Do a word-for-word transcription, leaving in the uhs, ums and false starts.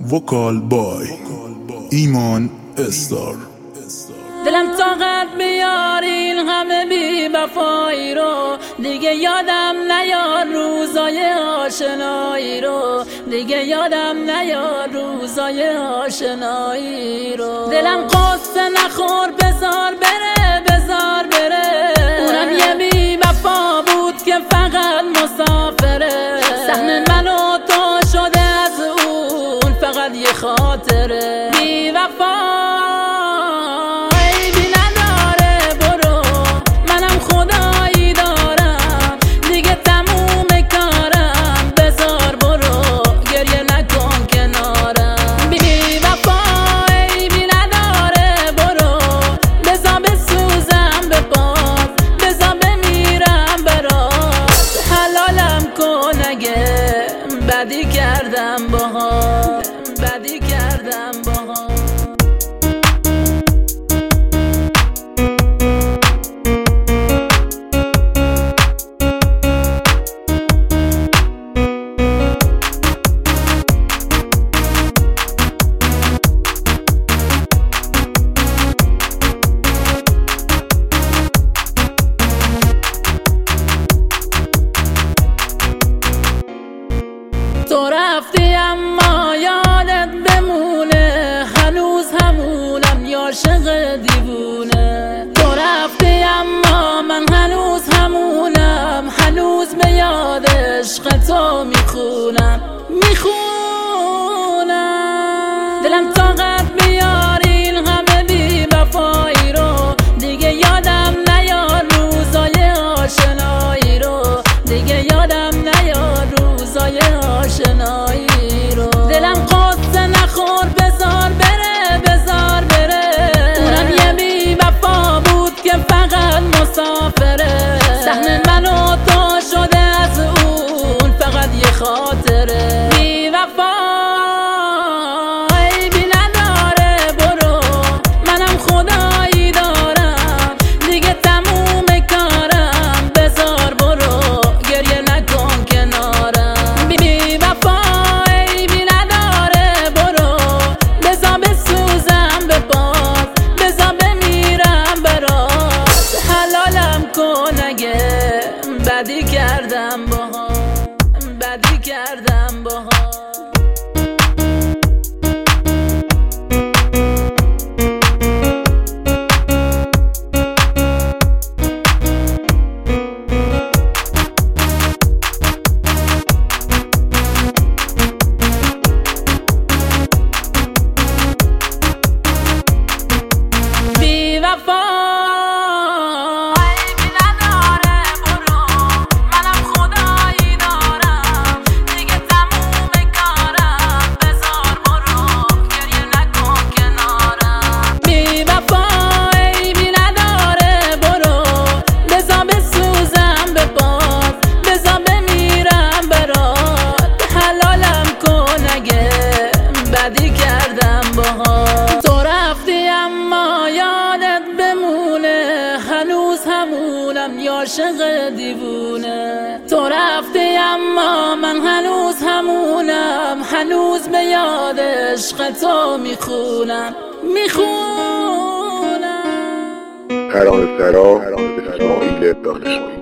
وکال بای ایمان استار. دلم طاقت بیار این همه بی وفایی رو، دیگه یادم نیار روزای آشنایی رو، دیگه یادم نیار روزای آشنایی رو. دلم قصه نخور بزار بره بزار بره، اونم یه بی وفا بود که فقط مسافره. صحن من و تو شده از اون فقط یه خاطره. بی وفا بدی کردم باها، بدی کردم باها. تو رفتی اما یادت بمونه، هنوز همونم یا عاشق دیوونه. تو رفتی اما من هنوز همونم، هنوز به یاد عشق تو میخونم میخونم. دلم طاقت بیار این همه بی وفایی رو، دیگه یادم نیار روزای آشنایی رو، دیگه یادم نیار روزای آشنایی رو. دلم قصه نخور بزار بره بزار بره، اونم یه بی وفا بود که فقط مسافره. صحن من و تو شده از اون فقط یه خاطره. بی وفا عیبی نداره برو، منم خدایی دارم دیگه تموم کارم. بزار برو گریه نکن کنارم. بدی کردم باها، بدی کردم باها. بی وفا بدی کردم باها. تو رفتی اما یادت بمونه، هنوز همونم یا عاشق دیوونه. تو رفتی اما من هنوز همونم، هنوز به یاد عشق تو میخونم میخونم. ترانه سرا اسماعیل دانشمند.